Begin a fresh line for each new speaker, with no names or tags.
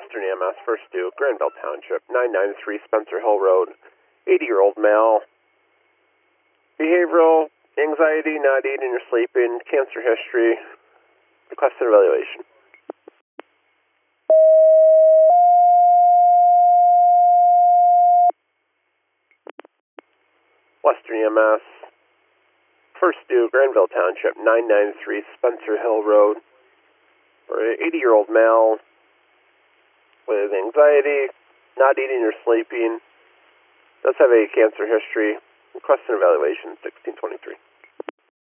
Western EMS, First Due, Granville Township, 993 Spencer Hill Road, 80-year-old male, behavioral, anxiety, not eating or sleeping, cancer history, requested evaluation. Western EMS, First Due, Granville Township, 993 Spencer Hill Road, for an 80-year-old male with anxiety, not eating or sleeping, does have a cancer history, requested evaluation 1623.